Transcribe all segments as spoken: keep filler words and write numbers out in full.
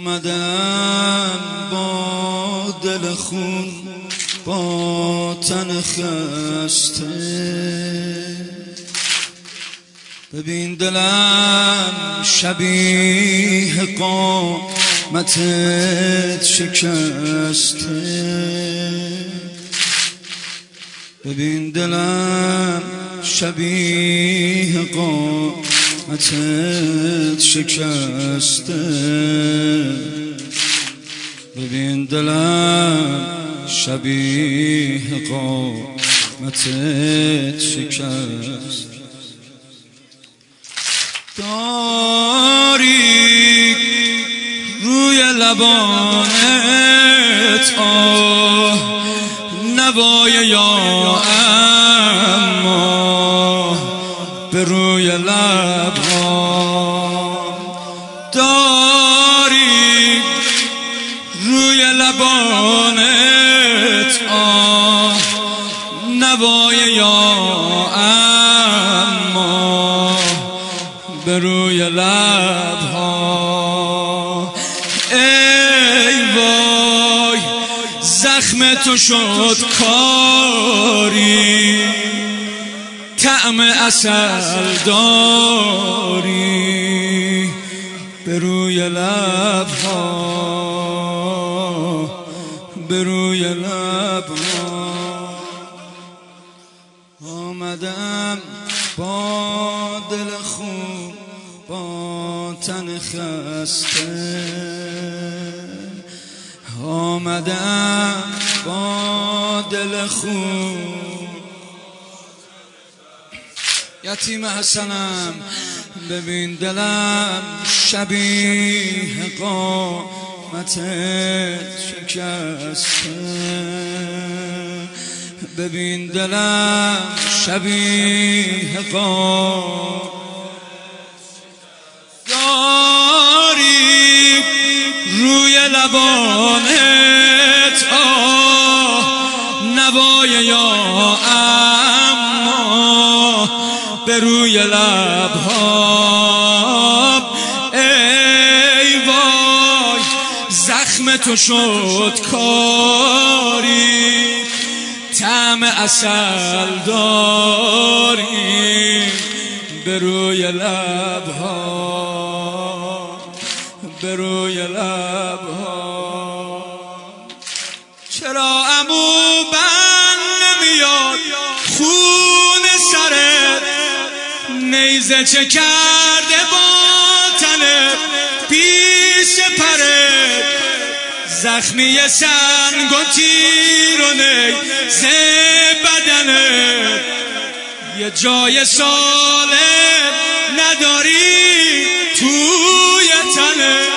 آمدم با دل خون، با تن خسته. ببین دلم شبیه قامتت شکسته. ببین دلم شبیه قامتت شکسته. ببین دلم شبیه قامتت شکست. داری روی لبانت آه نوای یا اما به روی لبها. داری روی لبانت آه نوای یا اما به روی لبها. ای وای زخم تو شد کاری، طعم عسل داری به روی لبها، به روی لبها. آمدم با دل خون، با تن خسته. آمدم با دل خون. یتیم حسنم ببین دلم شبیه قامتت شکسته. ببین دلم شبیه قامتت. داری روی لبانت آه نوای یا اما به روی لبها. ای وای زخم تو شد کاری، طعم عسل داری به روی لبها، به روی لبها. چرا عمو بند نمیاد خون سرت، نیزه چه کرده با تنت پیش پرت، زخمی سنگ و تیر و نیزه بدنت، یه جای سالم نداری توی تنت.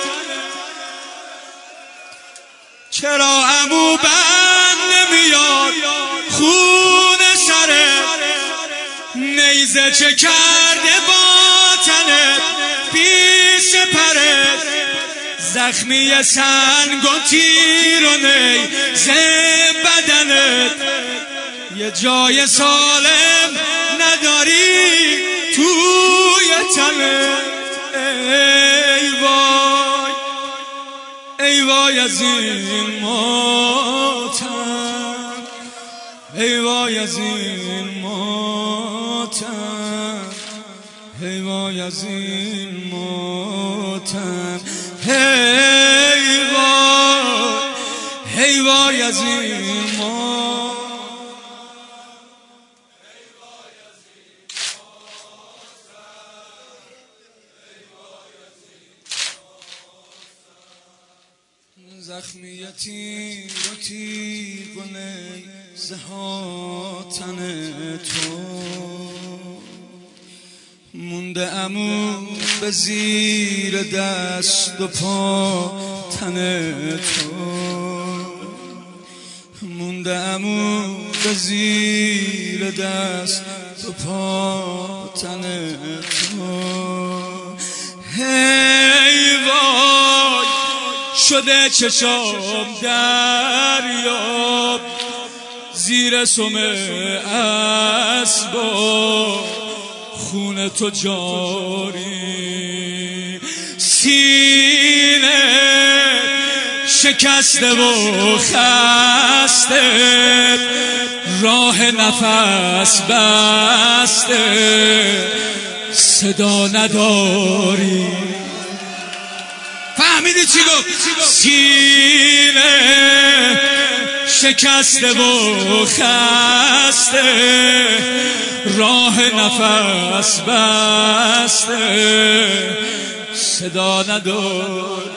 چرا عمو بند نمیاد خون سرت، نیزه چه کرده با تنت پیش پرت، زخمی سنگ و تیر و نیزه بدنت، یه جای سالم نداری توی تنت. ای وای ای وای از این ماتم، ای وای از این ماتم، ای وای از این ماتم. ای وای ای وای از این ماتم. زخمی تیر و تیغ و نیزه ها تن تو، مونده عمو به زیر دست و پا تن تو، مونده عمو به زیر دست و پا تن تو. هی وای شده چشام دریاب زیر سم اسبا، خون تو جاری سینه شکسته و خسته، راه نفس بسته، صدا نداری. فهمیدی چی گفت؟ سینه شکسته و خسته، راه نفس بسته، صدا نداری.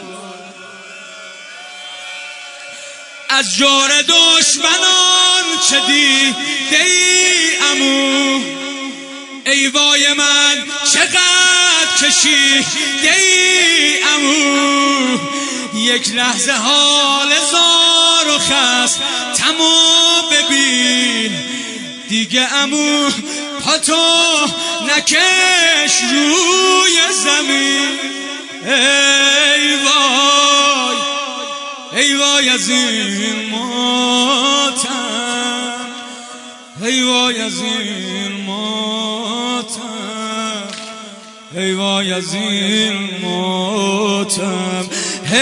از جور دشمنان چه دیده ای عمو؟ ای وای من چقدر کشیده ای عمو؟ یک لحظه حال زار و خست تمام ببین دیگه عمو، پاتو نکش روی زمین. ای وای ای وای از این ماتم، ای وای از این ماتم، ای وای از این ماتم.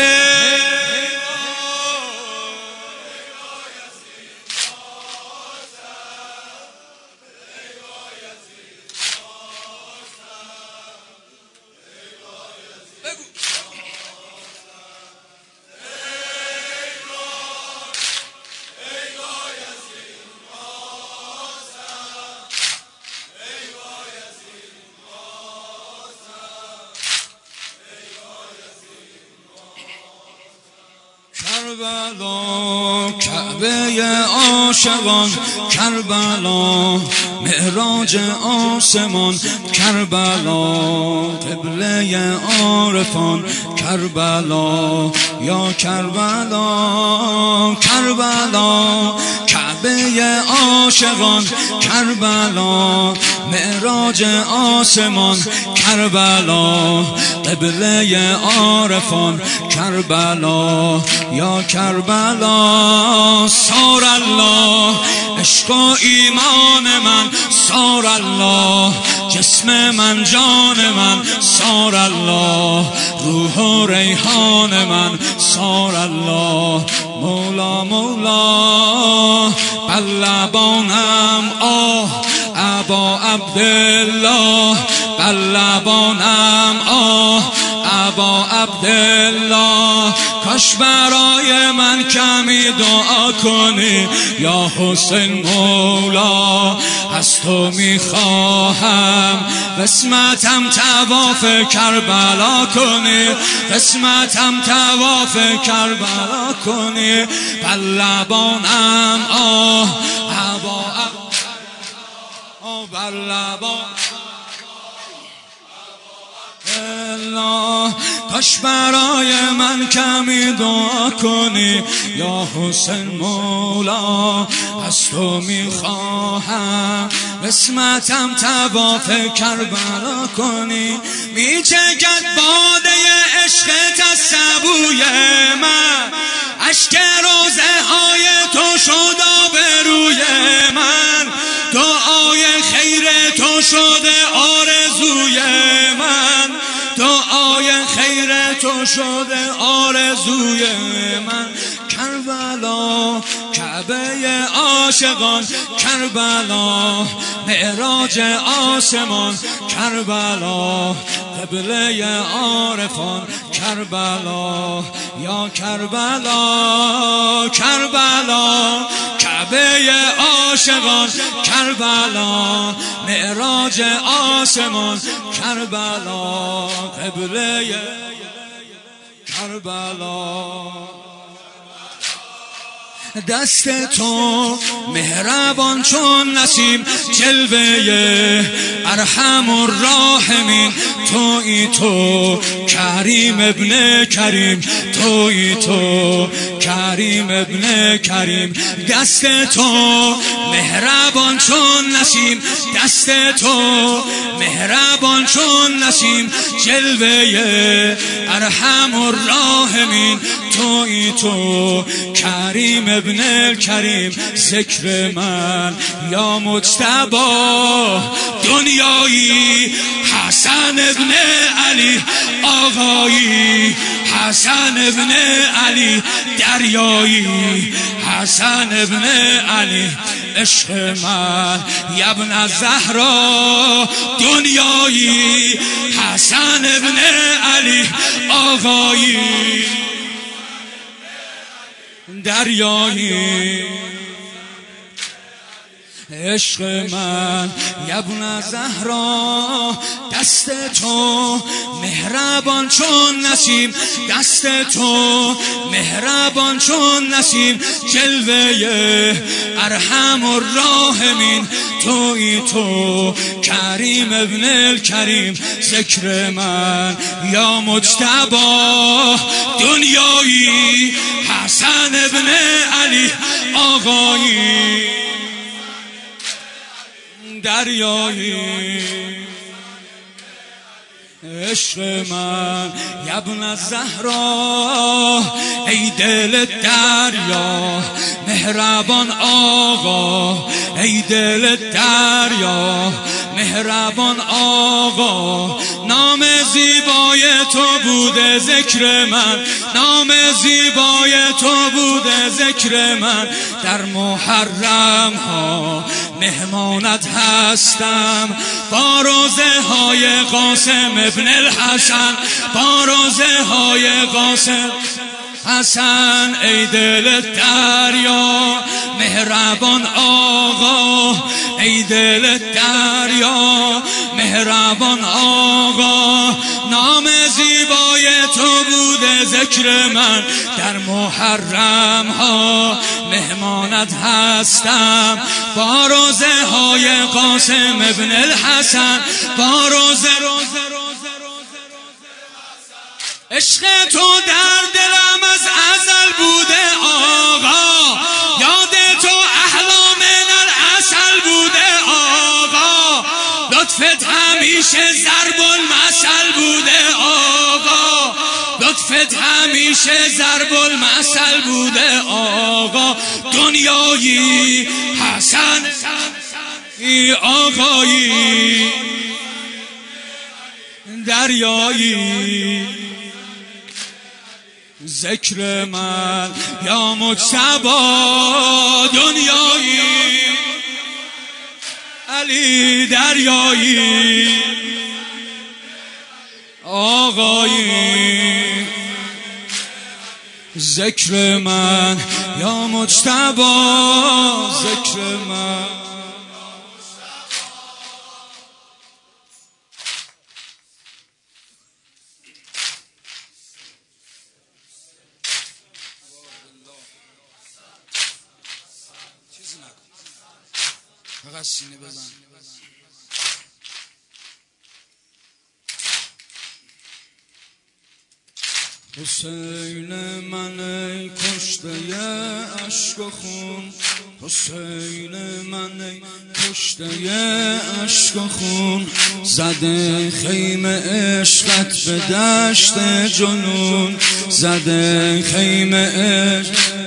کربلا کعبه عاشقان، کربلا معراج آسمان، کربلا قبله عارفان، کربلا یا کربلا، کربلا کعبه عاشقان، کربلا معراج آسمان، کربلا قبله عارفان، کربلا یا کربلا. سار الله عشق و ایمان من، سار الله جسم من جان من، سار الله روح و ریحان من، سار الله مولا مولا. بر لبانم آه ابا عبدالله، بر لبانم آه ابا عبدالله. کاش برای من کمی دعا کنی یا حسین مولا. از تو میخواهم قسمتم طواف کربلا کنی، قسمتم طواف کربلا کنی. بر لبانم آه ابا عبدالله، بر لبانم الله. کاش برای من کمی دعا کنی یا حسین مولا. از تو میخواهم قسمتم طواف کربلا کنی. میچکد باده عشقت از سبوی من، اشک روزه های تو شد آبروی من، دعای خیر تو شده آرزوی من، دعای خیر تو شده آرزوی من. کربلا کعبه عاشقان، کربلا معراج آسمان، کربلا قبله عارفان، کربلا یا کربلا، کربلا کعبه عاشقان، کربلا معراج آسمان، کربلا قبله کربلا. دست تو مهربان چون نسیم، جلوه ارحم الراحمین. تویی تو کریم ابن کریم، تویی تو کریم ابن کریم. دست تو مهربان چون نسیم، دست تو مهربان چون نسیم، جلوه ارحم الراحمین. تویی تو کریم ابن کریم. ذکر من یا مجتبی دنیایی حسن ابن علی آقایی، حسن ابن علی دریایی، حسن ابن علی عشق من ابن زهرا دنیایی، حسن ابن علی آقایی دریایی، عشق من ابن زهرا دست تو مهربان چون نسیم، دست تو مهربان چون نسیم، جلوه ارحم الراحمین تویی تو کریم ابن الکریم، ذکر من یا مجتبی دنیایی، حسن ابن علی آقایی دریایی، عشق من ابن زهرا ای دل دریا مهربان آقا، ای دل دریا مهربان آقا، نام زیبای تو بوده ذکر من، نام زیبای تو بوده ذکر من، در محرم ها مهمانت هستم، با روزه های قاسم ابن الحسن، با روزه های قاسم حسن، ای دل دریا مهربان آقا، ای دل دریا مهربان آقا، نام زیبای تو بوده ذکر من، در محرم ها مهمانت هستم، با روزه های قاسم ابن الحسن، با روزه روزه عشق تو در دلم از ازل بوده آقا، یاد تو احلا من العسل بوده آقا، لطفت همیشه ضرب المثل بوده آقا، لطفت همیشه ضرب المثل بوده آقا، دنیایی حسن ای آقایی دریایی، ذکر من یا مجتبی دنیایی علی دریایی آقایی، ذکر من یا مجتبی ذکر من فقط سینه بزن. حسین من ای کشته عشق و خون، حسین من ای کشته عشق و خون، زده خیمه عشقت به دشت جنون، زده خیمه عشق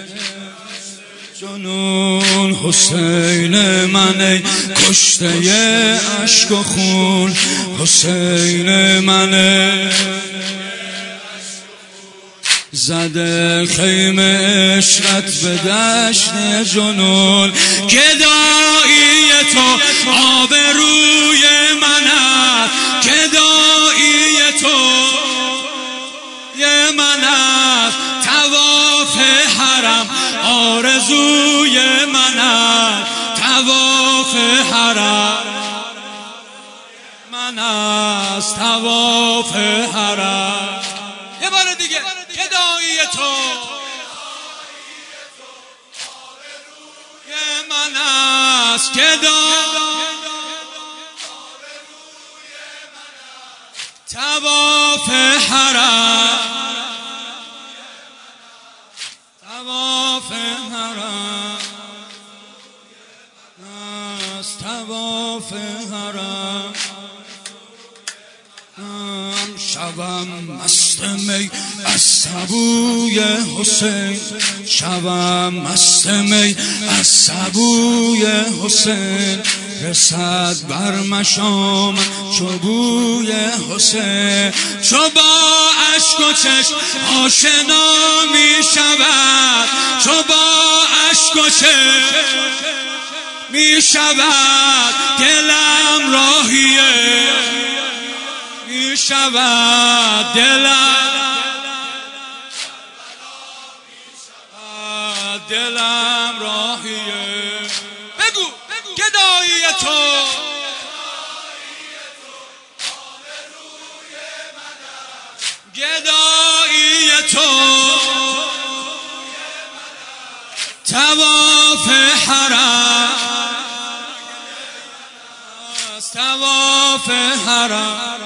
جنون، حسین من ای کشته عشق و خون، حسین من ای زده خیمه عشقت به دشت جنون، گدایی تو آبروی منت، گدایی تو یه منت، طواف حرم آرزوی منت، طواف حرم من است، طواف حرم. یه بار دیگه گدایی تو یه من است، گدایی طواف حرم، طواف حرم است، طواف حرم. شبم مست می از سبوی حسین، شبم مست می از سبوی حسین، رسد بر مشام چو بوی حسین، چو با اشک و چشم آشنا می شود، چو با اشک و چشم می شود دلم راهیه، می شود دلم، دلم راهیه. بگو گدایی تو گدایی تو طواف حرم، طواف حرم،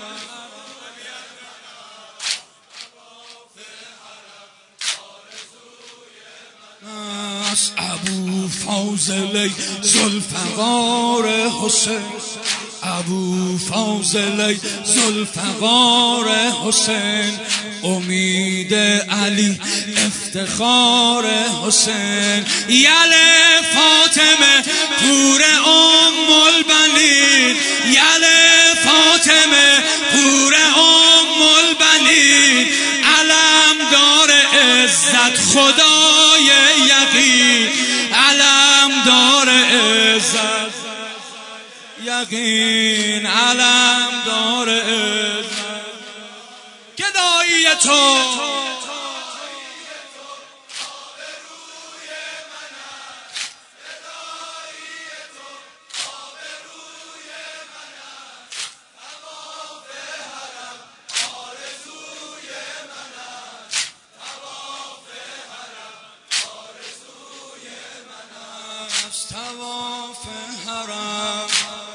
ابو فاضل ذوالفقار حسین، ابو فاضل ذوالفقار حسین، امید علی افتخار حسین، یل فاطمه پور ام البنین، یل فاطمه پور ام البنین، علمدار عزت خدای یقین، علمدار عزت یقین، علمدار عزت. گدایی تو طواف حرم،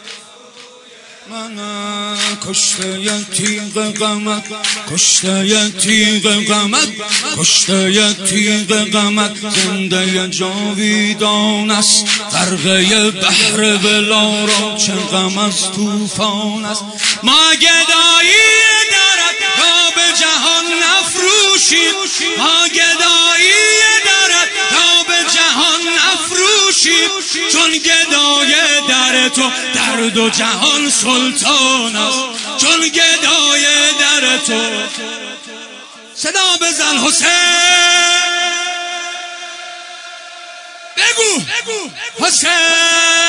من کشته ی تیغ غمت، کشته ی تیغ غمت، کشته ی تیغ غمت، زنده ی جاویدان است، غرقه بحر ولا را چه غم از طوفان است. ما گدایی دارد تا به جهان نفروشیم، ما گدایی دارد تا به جهان نفروشیم، چون گدای در تو در دو جهان سلطان است، چون گدای در تو. صدا بزن حسین، بگو حسین.